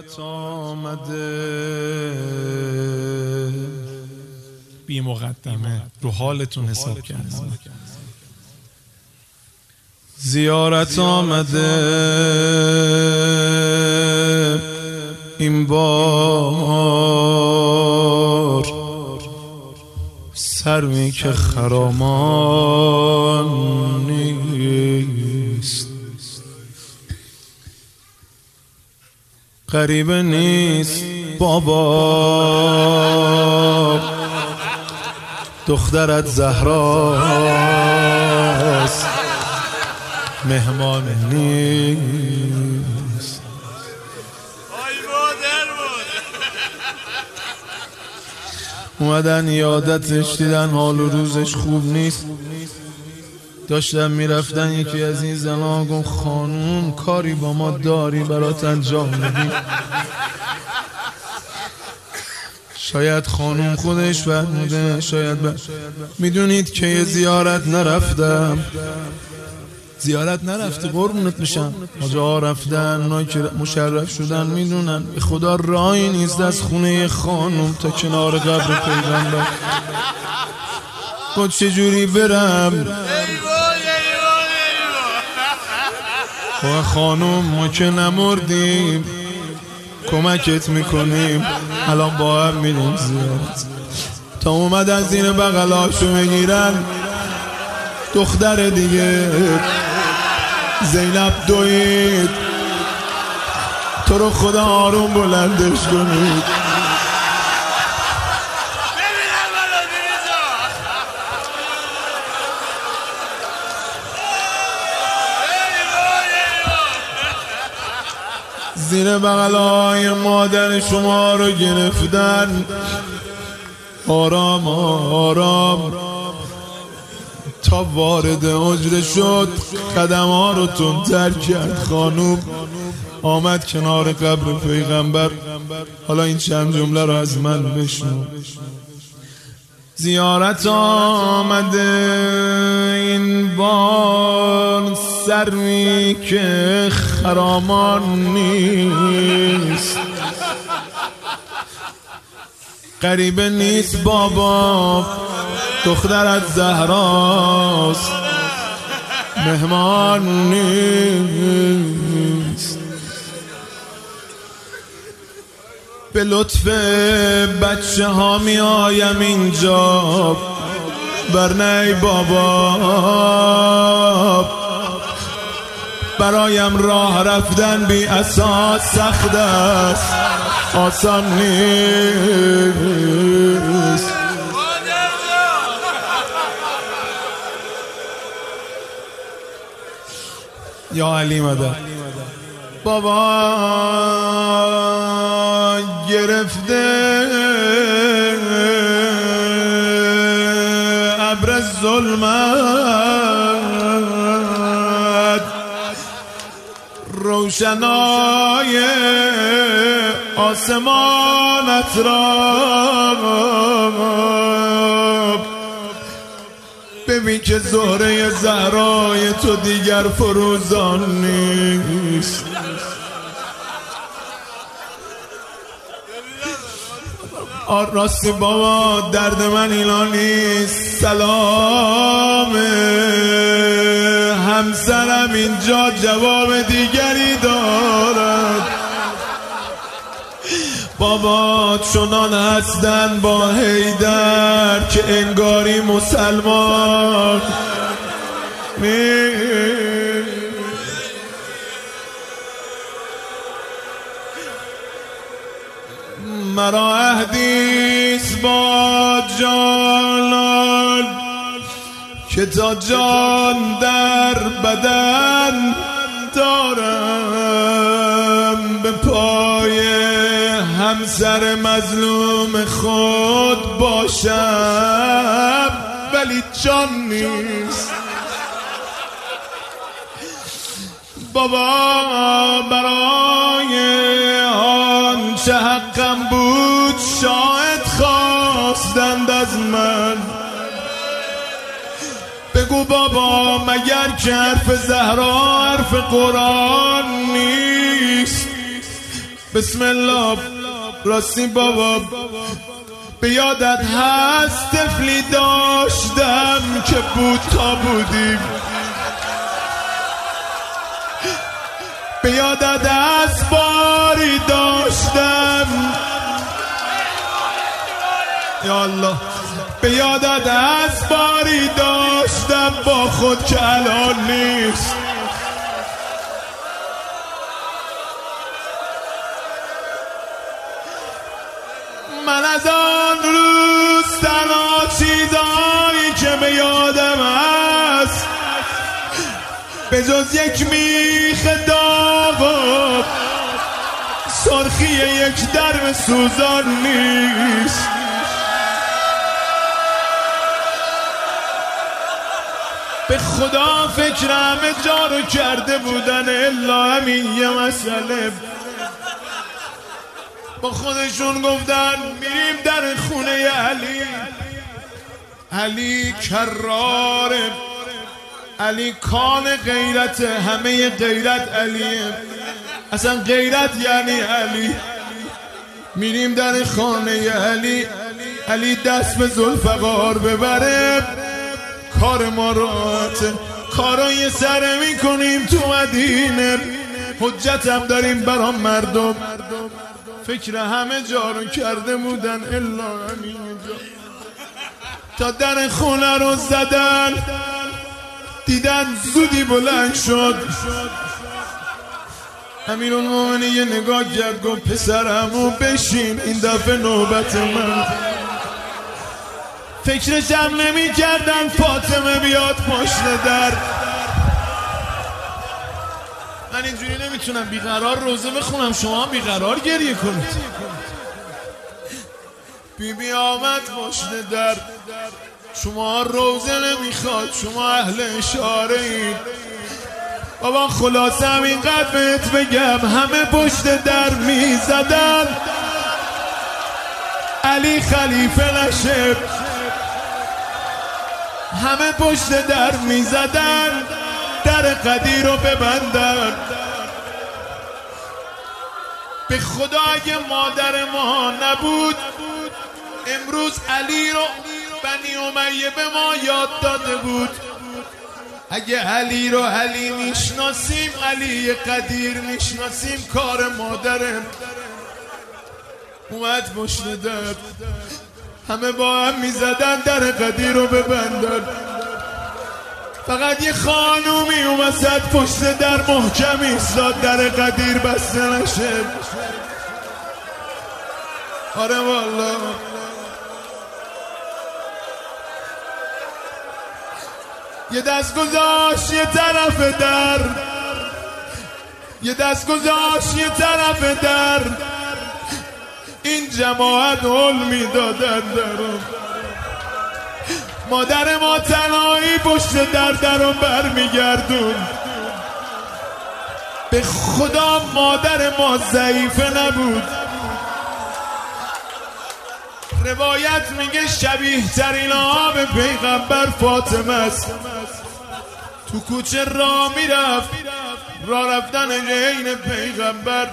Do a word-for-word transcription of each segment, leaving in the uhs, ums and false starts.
زیارت آمده بی مقدمه رو حالتون حساب کردم. زیارت آمده این بار سروی که خرامان نیست، غریبه نیست بابا، دخترت زهراست، مهمان نیست. اومدن یادتش، دیدن حال و روزش خوب نیست، داشتن میرفتن. یکی از این زنان گفت خانوم کاری با ما داری برات انجام بدیم؟ شاید خانوم خودش فرموده، شاید ب... میدونید که یه زیارت نرفتم، زیارت نرفتی قربونت میشم. آجا رفتن، اونایی که مشرف شدن میدونن به خدا راهی نیست از خونه خانوم تا کنار قبر پیغمبر. گفت چجوری برم؟ و خانوم ما که نمردیم، کمکت میکنیم، الان با هم میریم زیارت. تا اومدن زیر بغلاشو بگیرن، دختر دیگه زینب دوید، تو رو خدا آروم بلندش کنید. زیر بغلای مادر شما رو گرفتن، آرام آرام تا وارد حجره شد، قدم ها رو تندتر کرد. خانوم آمد کنار قبر پیغمبر. حالا این چند جمله رو از من بشنو. زیارت آمده این بار سروی که خرامان نیست، غریبه نیست بابا، دخترت زهراست، مهمان نیست. به لطف بچه ها می آیم اینجا، برنی بابا برایم راه رفتن بی اساس سخت است، آسان نیست. یا علی مدد. بابا گرفته ابر ظلمت، روشنای آسمانت را ببین که زهره زهرای تو دیگر فروزان نیست. راستی بابا درد من اینا نیست، سلام همسرم اینجا جواب دیگری دارد. بابا چنان هستن با حیدر که انگاری مسلمان می مرا عهدیست با جانان که تا جان در بدن دارم، به پای همسر مظلوم خود باشم ولی جان نیست. بابا برای آنچه حقم بود شاید خواستند از من، بگو بابا مگر که حرف زهرا حرف قرآن نیست؟ بسم الله. راستی بابا به یادت هست طفلی داشتم که بود تا بودیم، به یادت هست باری داشتم، یا الله، به یادت هست باری داشتم با خود که الان نیست. من از آن روز تنها چیزایی که به یادم هست به جز یک میخ داغ و سرخی یک درب سوزان نیست. به خدا فکر همه جا رو کرده بودن الا همین یه مسئله. با خودشون گفتن میریم در خونه علی. علی کراره، علی کان غیرت، همه غیرت علیه، اصلا غیرت یعنی علی. میریم در خانه علی، علی دست به ذوالفقار ببره، کار ما راحته، کارای سره میکنیم تو مدینه، حجت هم داریم برا مردم. فکر همه جا رو کرده بودن الا همین جا. تا در خونه رو زدن دیدن زودی بلند شد. امیرالمومنین یه نگاه کرد گفت پسرمو بشین، این دفعه نوبت من. فکرش هم نمی کردن فاطمه بیاد پشت در. من اینجوری نمیتونم بیقرار روزه بخونم، شما بیقرار گریه کنید. بی بی آمد پشت در. شما روزه نمیخواد، شما اهل اشاره اید. بابا خلاصه همینقدر بهت بگم، همه پشت در میزدن علی خلیفه نشه. همه پشت در میزدن در قدیر رو ببندن. به خدا اگه مادر ما نبود امروز علی رو بنی امیه به ما یاد داده بود. اگه علی رو علی میشناسیم، علی قدیر میشناسیم، کار مادرم. اومد پشت در، همه با هم میزدن در قدیر رو ببندن. فقط یه خانومی اومد پشت در محکم ایستاد، در قدیر بسته نشه. آره والله یه دست گذاشت یه طرف در، یه دست گذاشت یه طرف در. این جماعت حل میدادن درم. مادر ما تنهایی پشت در درم برمیگردون. به خدا مادر ما ضعیفه نبود. روایت میگه شبیه ترین ها به پیغمبر فاطمه است. تو کوچه را میرفت، را رفتن عین پیغمبر.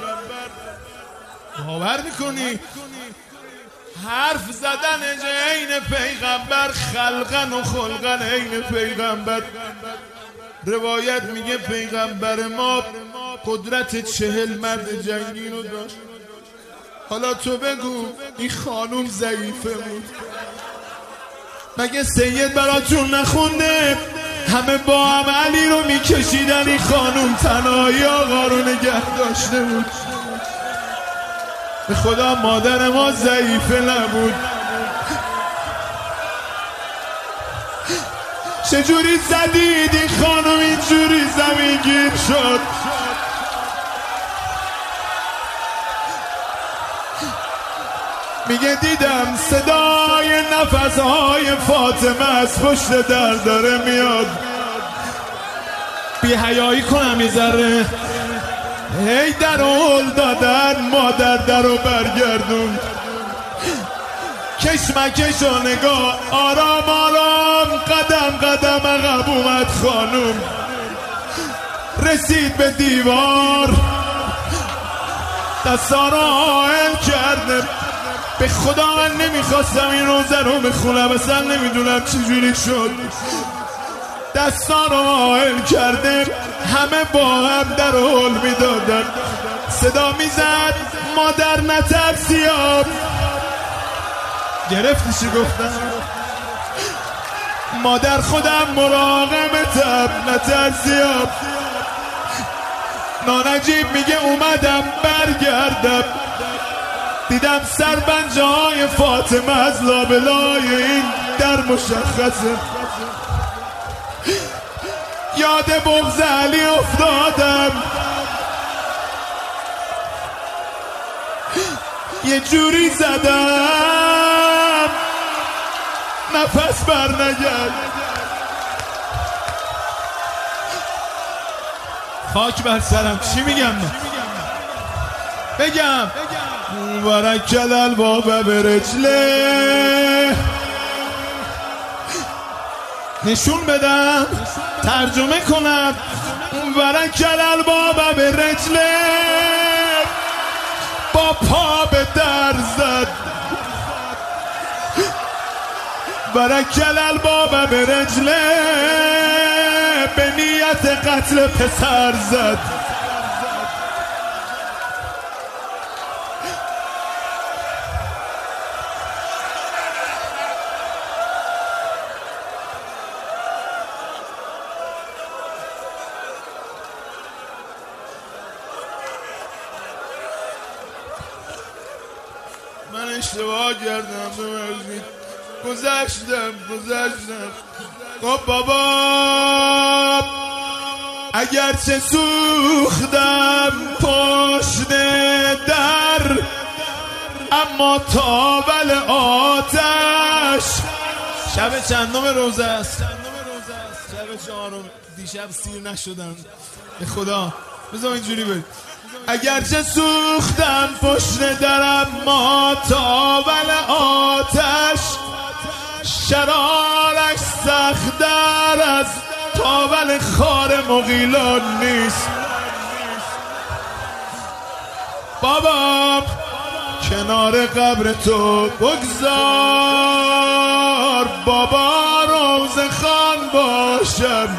باور میکنی؟ حرف زدن عین پیغمبر، خلقن و خلقن عین پیغمبر. روایت میگه پیغمبر ما قدرت چهل مرد جنگی رو داشت. حالا تو بگو این خانوم ضعیفه بود؟ مگه سید براتون نخونده؟ همه با هم علی رو میکشیدن، این خانوم تنهایی آقا رو نگه داشته بود. به خدا مادر ما ضعیفه نبود. چجوری زدید این خانوم اینجوری زمین گیر شد؟ میگه دیدم صدای نفسهای فاطمه از پشت در داره میاد. بی حیایی کنم یه ذره. هی در هل دادن، مادر در رو برگردون. کشمکش و نگاه، آرام آرام، قدم قدم عقب اومد خانوم. رسید به دیوار، دستا رو آهل کرده. به خدا من نمیخواستم این روزه رو بخونم، اصلا نمیدونم چجوری شد. دستا رو آهل کرده، همه با هم در حال میدادن. صدا میزد مادر نترسیاب. گرفتی چی گفتم؟ مادر خودم مراقبتم نترسیاب. نانجیب میگه اومدم برگردم، دیدم سربنجه های فاطمه از لابلای این در مشخصه. یاد بغض علی افتادم، یه جوری زدم نفس بر نگرد. خاک بر سرم. چی میگم من؟ بگم مبارک الباب برجله. نشون بدم، ترجمه کنم. مبارک الباب برجله، با پا به در زد. مبارک الباب برجله، به نیت قتل پسر زد. من اشتباه کردم، ببخشید. گذشتم گذشتم خب بابا، اگرچه سوختم پشت در، اما تاول آتش. شب چندم روزه است؟ شب چهارم. دیشب سیر نشدم به خدا. بذار اینجوری برید. اگرچه سوختم پشت در، اما تاول آتش. شرارش سخت‌تر از تاول خار مغیلان نیست. بابا کنار قبر تو بگذار، بابا روزه خان باشم،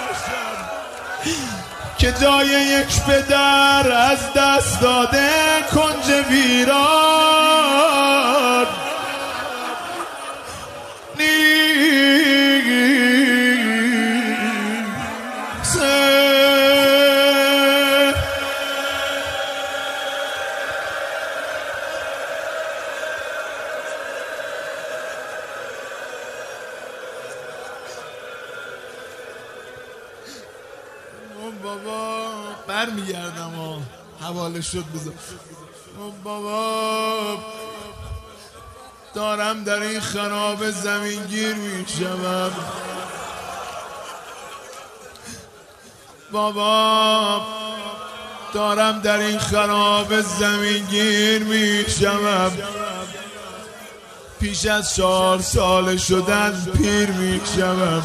که جای یک پدر از دست داده کنج ویران بابا برمیگردم ها، حواله شد بذار. بابا دارم در این خراب زمین گیر میشم. بابا دارم در این خراب زمین گیر میشم. پیش از چهار سال شدن پیر میشم.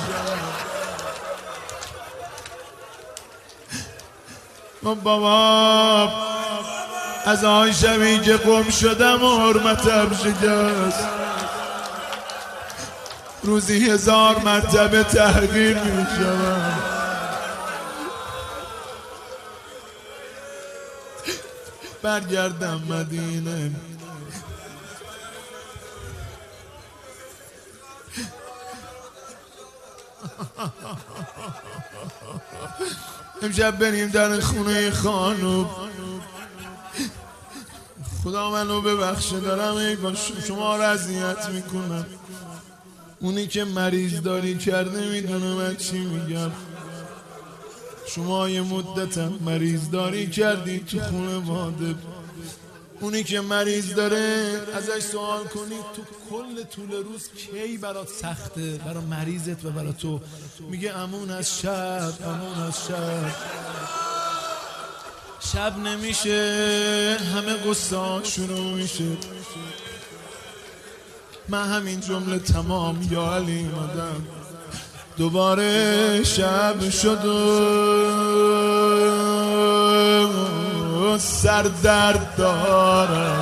بابا از آن شبی که گم شدم و حرمتم شکست، روزی هزار مرتبه تحقیر می شدم. برگردم مدینه، امشب بریم در خونه خانوم. خدا منو ببخشه، دارم ای با شما رو اذیت میکنم. اونی که مریض داری کرده میدونه من چی میگم. شما یه مدتم مریض داری کردی تو خونه واده. اونی که مریض داره ازش سوال کنی تو کل طول روز کی برات سخته، برای مریضت و برای تو، میگه امون از شب، امون از شب. شب نمیشه همه قصه شروع میشه. من همین جمله تمام یا علی مدام. دوباره شب شد و و سر درد دارد.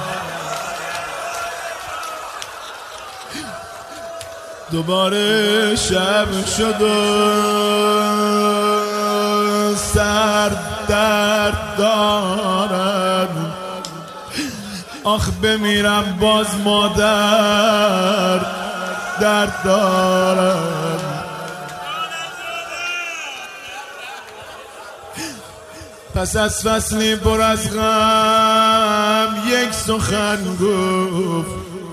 دوباره شب شد و سر درد دارد. آخ بمیرم باز مادر درد دارد. پس از فصلی پر از غم یک سخن گفت.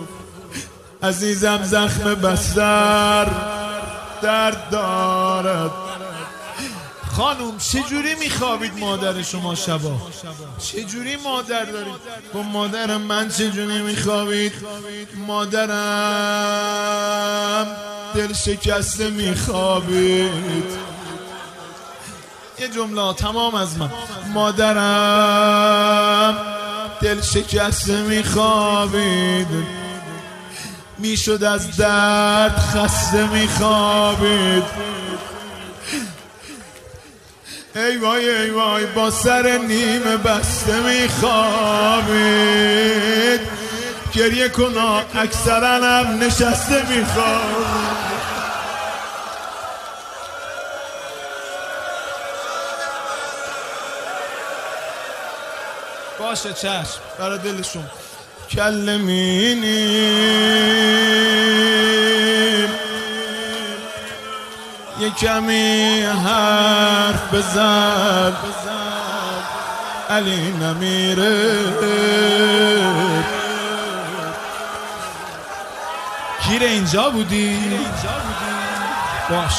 عزیزم زخم بستر درد دارد. خانوم چجوری میخوابید مادر شما شبا؟ چجوری مادر دارید؟ با مادر من چجوری میخوابید؟ مادرم دل شکسته میخوابید. یه جمله تمام از من. مادرم دل شکسته میخوابید. میشد از درد خسته میخوابید. ای وای ای وای با سر نیمه بسته میخوابید. گریه کنا اکثرا هم نشسته میخوابید. باشه چشم برای دلشون. کلمینیم یه کمی حرف بزن علی نمیره. گیر اینجا بودی؟ باش.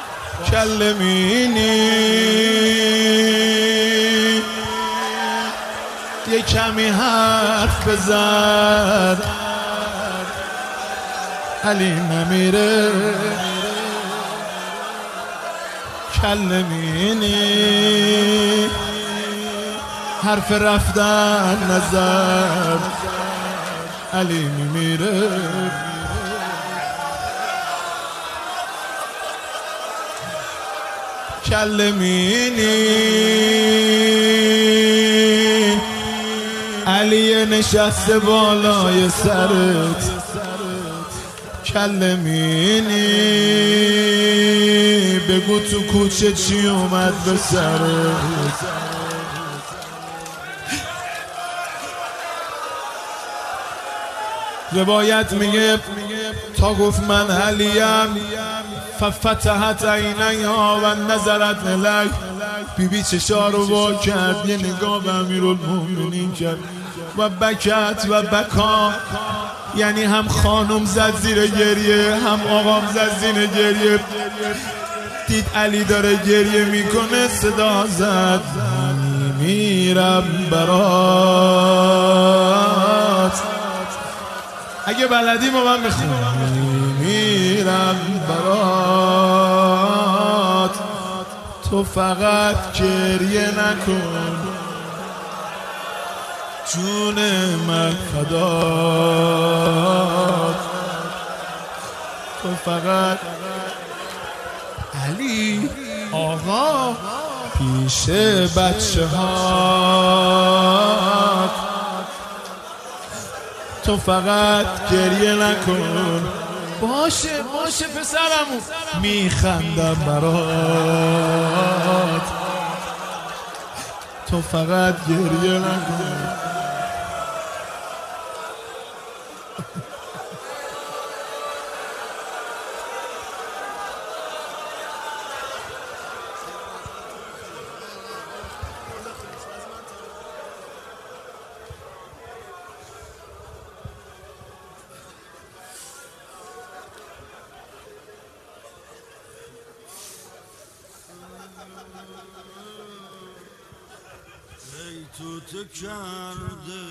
کلمینیم یه کمی حرف بزن علی نمیره. کلمینی حرف رفتن نظر علی میمیره. کلمینی علی نشسته بالای سرت. کلمینی بگو تو کوچه چی اومد به سرت. روایت میگه تا گفت من علیم ففتحت عینیها و نظرت الی. بی بی چشا رو وا کرد، یه نگاه به امیرالمومنین کرد و بکت و بکا. یعنی هم خانم زد زیر گریه هم آقام زد زیر گریه. دید علی داره گریه میکنه صدا زد میمیرم برات. اگه بلدی با من بخون. میمیرم برات تو فقط گریه نکن جون من فدات. تو فقط علی آقا پیش بچه ها تو فقط گریه نکن. باشه باشه پسرمو میخندم برات تو فقط گریه نکن. تو تو کرده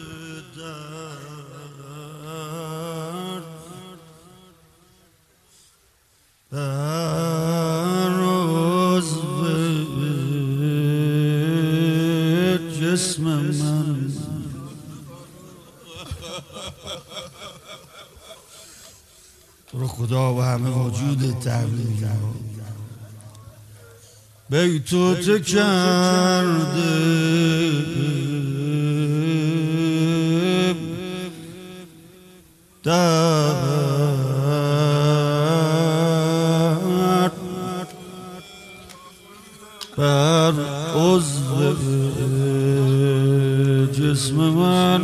درد بر عضو جسم من. رو خدا و همه وجود تبلیغ بیتوت کرده درد بر عضو جسم من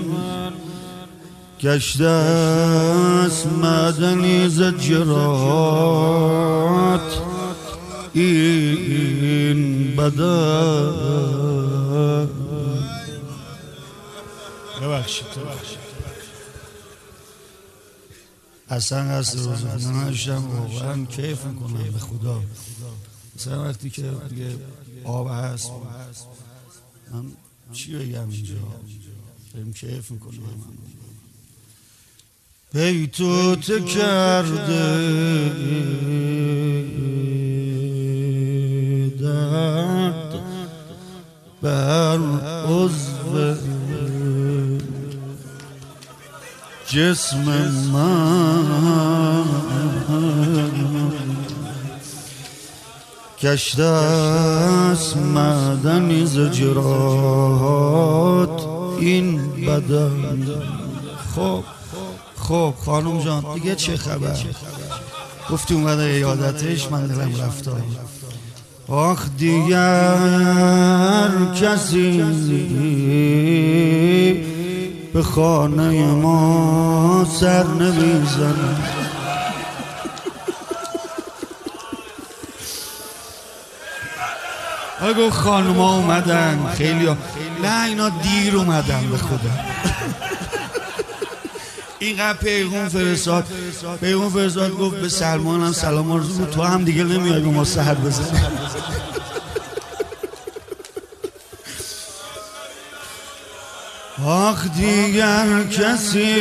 گشته است معدنی ز جراحات این بدن. ببخشید ببخشید اصلا قصد روزه ننشتم واقعا کیف میکنم به خدا. مثلا وقتی که دیگه آب هست من چی بگم اینجا بریم کیف میکنم. بیتوت کرده درد بر عضو جسم من گشته است معدنی ز جراحات این بدن. خب خب خانم جان دیگه چه خبر؟ گفتی اومده یادتش من دلم رفت. آخ دیگر کسی به خانه ما سر نمیزنه. اگه خانم ها اومدن خیلی ها. نه اینا دیر اومدن به خدا. اینقدر پیغون فرستاد پیغون فرستاد گفت به سلمان هم سلام عرض کن تو هم دیگه نمیای به ما سحر بزنی. آخ دیگر کسی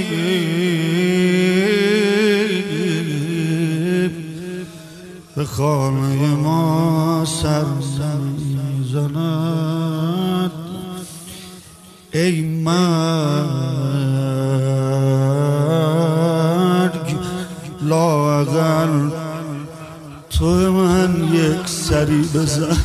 به خانه ما سر زند ای مرگ لااقل تو من یک سری بزن.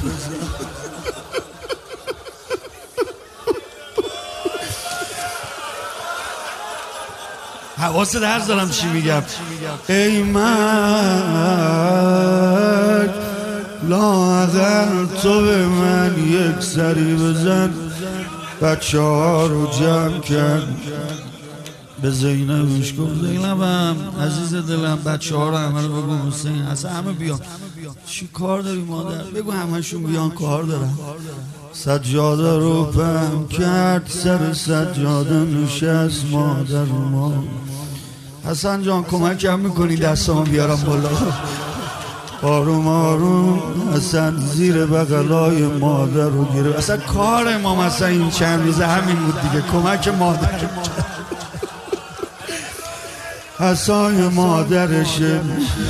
حواست درز دارم چی میگم. ای مرگ لااقل تو به من یک سری بزن. بچه ها رو جمع کرد به زینبش گفت زینبم عزیز دلم بچه ها رو همه رو بگو حسین اصلا همه بیان. چی کار داری مادر؟ بگو همه شون بیان کار دارم. سجاده رو پهن کرد سر سجاده نشست مادر ما. حسن جان کمکم میکنی دستامو بیارم بالا. آروم آروم حسن زیر بغلای مادر رو گیره. اصلا کار ما مثلا این چند روزه همین بود دیگه کمک مادر. حسای مادرشه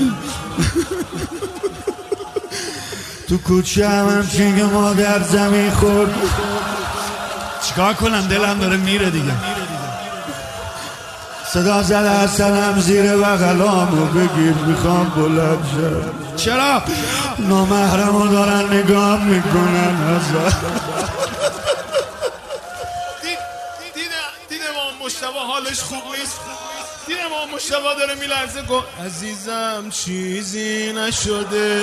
تو کوچه هم چینگ مادر زمین خورد. چیکار کنم دلم داره میره دیگه. صدا زده حسنم زیر بغلامو بگیر میخوام بلند شم. چرا؟ نامحرمو دارن نگاه میکنن. دیده ما مشتبه حالش خوب نیست. دیده ما مشتبه داره میلرزه. گفت عزیزم چیزی نشده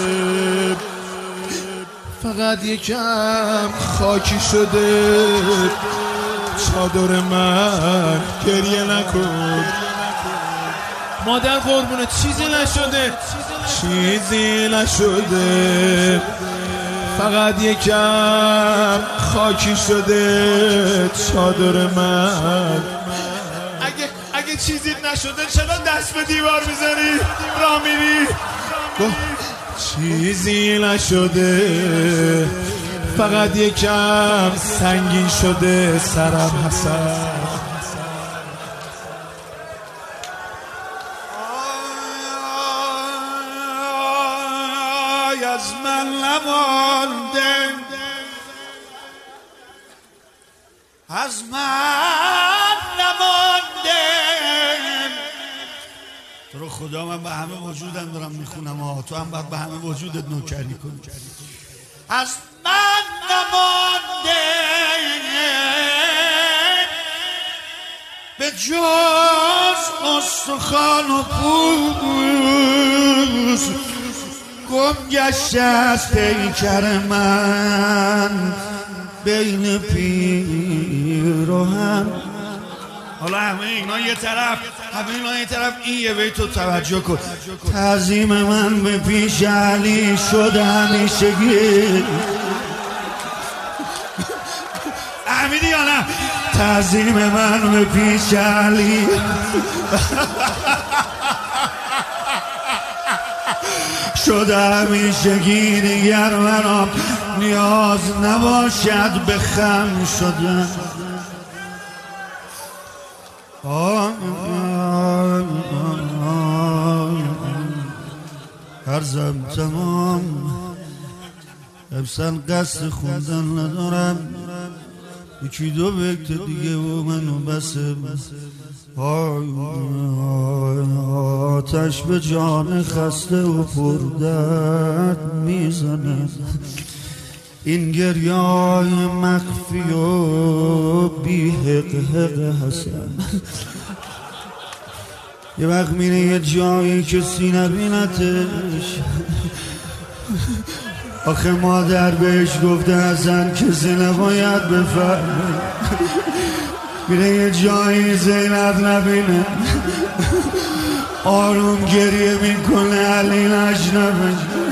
فقط یکم خاکی شده. چادر من گریه نکن مادر قربونه چیزی نشده چیزی نشده فقط یکم خاکی شده چادر من. اگه اگه چیزی نشده چرا دست به دیوار میزنی راه میری؟ چیزی نشده فقط یکم سنگین شده سرم حسن. آی از من نمانده از من نمانده. تو رو خدا من به همه وجودم دارم میخونم ها تو هم باید به همه وجودت نوکری کنی. از من نمانده به جز استخوان و پوست گم گشته از پیکر من بین پیر و هم. حالا همه اینا یه طرف، همه اینا یه طرف، این یه بیت رو توجه کن. تعظیم من به پیش علی شده همیشگی. امیدی یا نه؟ تعظیم من به پیش علی شده همیشگی، دیگر منم نیاز نباشد به خم شدن. عرضم تمام، ابسن قصد خوندن ندارم، یکی دو بیت دیگه و منو بسه. آتش به جان خسته و پردرد میزنه، این گریای مخفی و بی حق حق حسن. یه وقت میره یه جایی کسی نبینتش، آخه مادر بهش گفته حسن کسی نباید بفهمه. میره یه جایی زینب نبینه، آروم گریه میکنه علی نشنوه.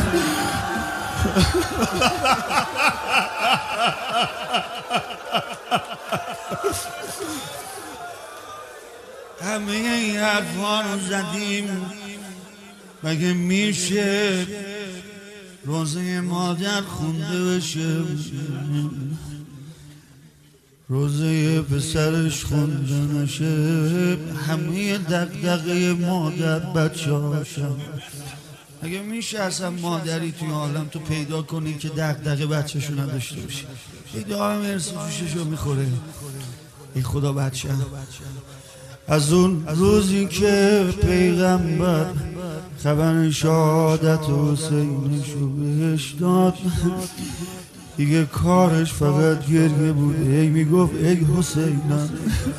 همه این حرفا رو زدیم، مگه میشه روزه مادر خونده بشه، روزه پسرش خونده نشه، همه دغدغه مادر بچه هاشم. اگه میشه اصلا مادری توی عالم تو پیدا کنی که دغدغه بچه‌شو نداشته باشه، پیدا هم ارث جوششو میخوره. ای خدا بچه از اون روزی که پیغمبر خبر شهادت حسینشو بهش داد، دیگه کارش فقط گریه بود. ای میگفت ای حسینم،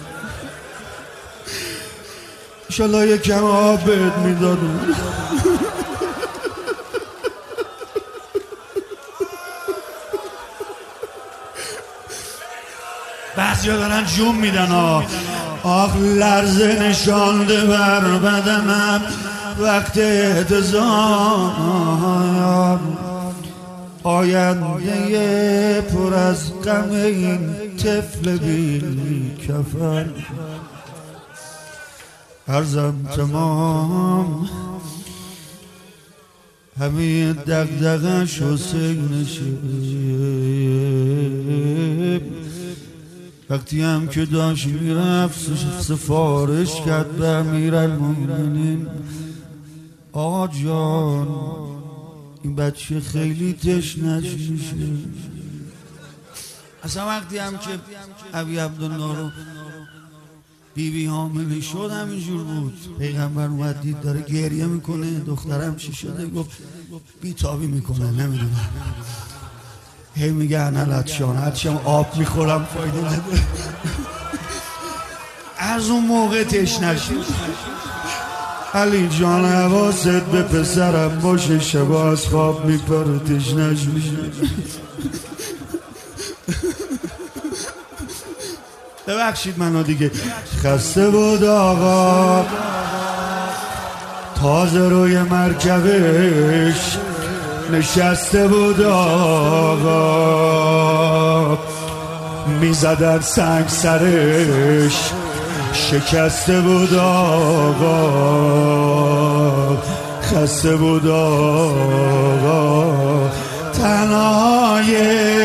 انشالله یکم آب بهت میدادم. بعضی ها دارن جون میدن. آه آخ لرزه نشانده بر بدنم وقت احتضار، آینده پر از غم این طفل بی کفن. عرضم تمام، همه دغدغه‌ش حسینشه. وقتی هم که داشت میرفت سفارش کرد به امیرالمومنین، آقا جان این بچه خیلی تشنش میشه. اصلا وقتی هم که ابی عبدالله رو بی بی حامله شد همینجور بود. پیغمبر اومد دید داره گریه میکنه، دخترم چی شده؟ گفت بیتابی میکنه، نمیدونم. هی میگه انالتشان هرچیم آب میخورم فایده نداره. از اون موقع تشنش علی جان حواست به پسرم باشه، شبا از خواب میپره تشنش میشه. ببخشید منو دیگه خسته بود آقا، تازه روی مرکبش نشسته بود آقا، میزدن سنگ سرش شکسته بود آقا، خسته بود آقا. تنهای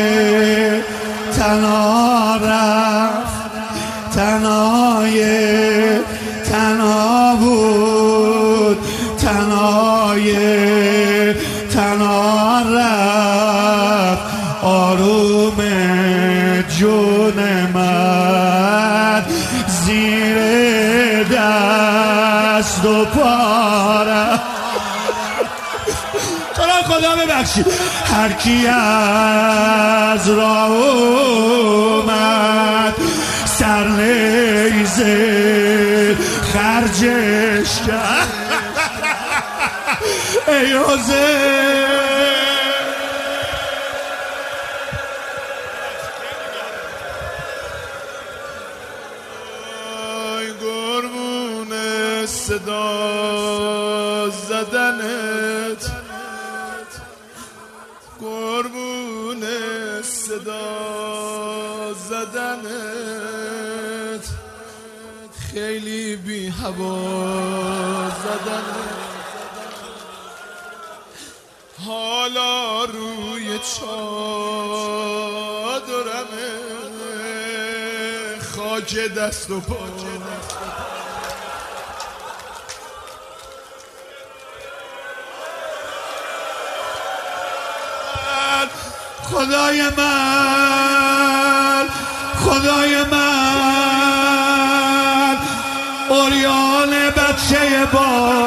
تنها رفت، تنهای تنها بود، تنهای تنها رفت. آروم جون من زیر دست و پاره. چرا خدا ببخشید هر کی از راه اومد سرنیزه خرجش کرد ای حسین صدا زدنت قربون صدا زدنت خیلی بی هوا زدنت حالا روی چادرمه خاک دست و پا خدای من خدای من اوریان بچه با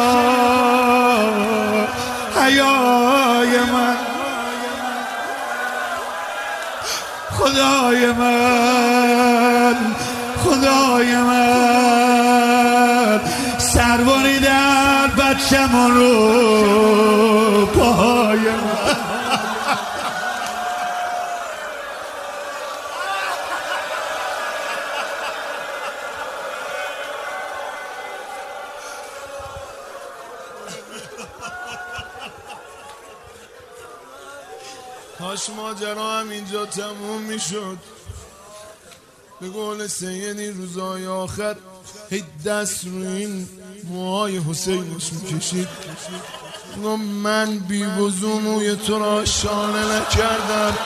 حیای من خدای من خدای من سربانی در بچه من رو پای من کاش ماجرا هم اینجا تموم میشد. به قول سیدی روزای آخر هی دست رو این موهای حسینش میکشید. من بی وضو موی تو را شانه نکردم.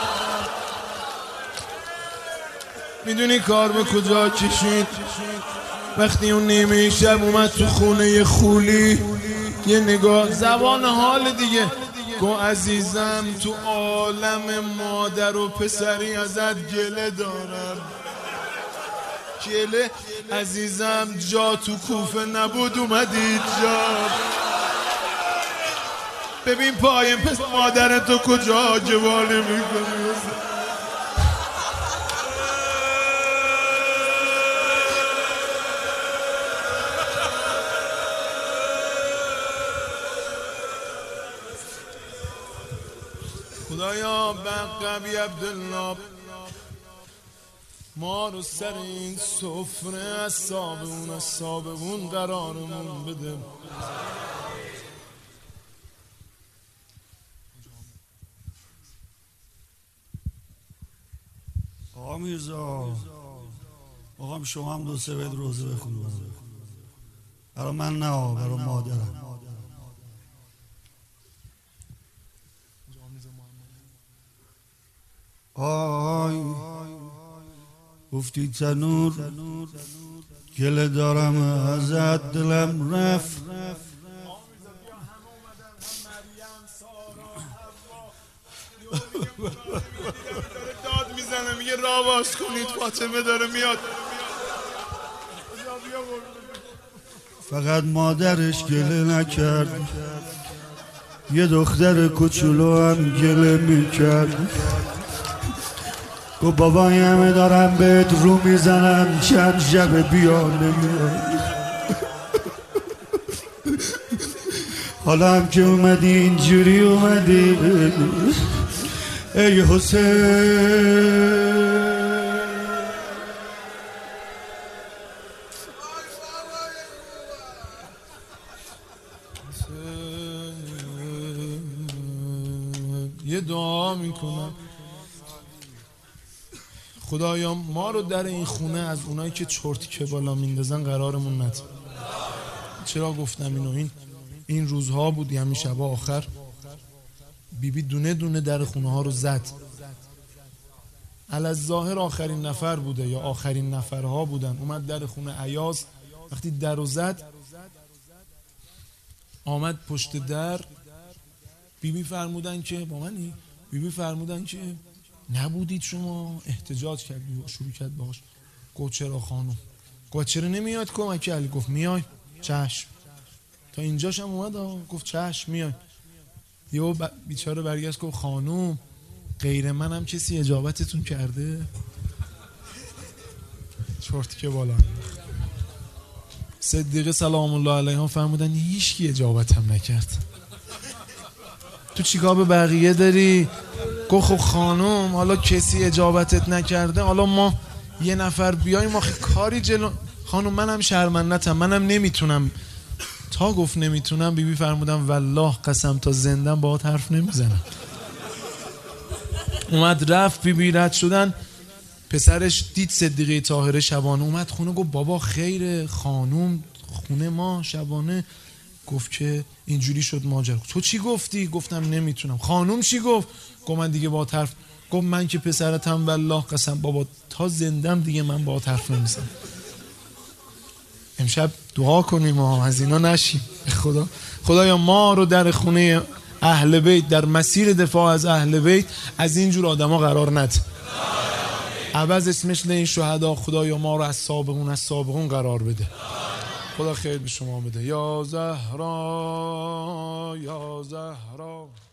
میدونی کار به کجا کشید؟ وقتی اون نیمه شب اومد تو خونه خولی یه نگاه زبان حال دیگه گو عزیزم تو عالم مادر و پسری ازت گله دارم. گله عزیزم جا تو کوفه نبود اومدی جا. ببین پایم پس مادر تو کجا جواله میکنی. خدایا بقبی عبدالله ما رو سر این سفره از صابون از صابون قرارمون بده. آقا میرزا آقام شما هم دو سه بیت روزه بخون برای من نه برای مادرم. آی گفتی تنور گله دارم ازت دلم رفت. داد میزنه میگه راه باز کنید فاطمه داره میاد. فقط مادرش گله نکرد یه دختر کوچولو هم گله میکرد. گو بابای همه دارم بهت رو میزنم چند شب بیا نمیاد. حالا هم که اومدی اینجوری اومدی ای حسین. یه دعا میکنم خدایا ما رو در این خونه از اونایی که چرت که بالا میندازن قرارمون نده. چرا گفتم اینو؟ این این روزها بود یعنی شب آخر بیبی دونه دونه در خونه ها رو زد. الظاهر آخرین نفر بوده یا آخرین نفرها بودن. اومد در خونه ایاز وقتی در رو زد آمد پشت در. بیبی فرمودن که با منی؟ بیبی فرمودن که نبودید شما. احتجاج کرد شروع کرد باش. گفت چرا خانم؟ گفت چرا نمیاد کمک علی؟ گفت میای. چشم. تا اینجاش هم اومد گفت چشم میای. یهو بیچاره برگشت گفت خانم غیر منم کسی اجابتتون کرده؟ چرت که بالا انداخت. صدیقه سلام الله علیها فرمودن هیچ کی اجابت هم نکرد. تو چیکار به بقیه داری؟ گفت خب خانم حالا کسی اجابتت نکرده، حالا ما یه نفر بیایم ما کاری جلو. خانم منم شرمندتم، منم نمیتونم. تا گفت نمیتونم بیبی فرمودم والله قسم تا زندم باهات حرف نمیزنم. اومد رفت، بیبی رد شدن، پسرش دید صدیقه طاهره شبانه اومد خونه، گفت بابا خیره خانوم خونه ما شبانه. گفت که اینجوری شد ماجرا. تو چی گفتی؟ گفتم نمیتونم. خانوم چی گفت؟ گفت من دیگه با طرف. گفت من که پسرتم والله قسم بابا تا زندم دیگه من با طرف نمیزنم. امشب دعا کنیم ما از اینا نشیم. خدا خدایا ما رو در خونه اهل بیت، در مسیر دفاع از اهل بیت از اینجور آدما قرار نده. عوض اسمش این شهدا خدایا ما رو از سابقون از سابقون قرار بده. خدا خیر به شما بده. یا زهرا یا زهرا.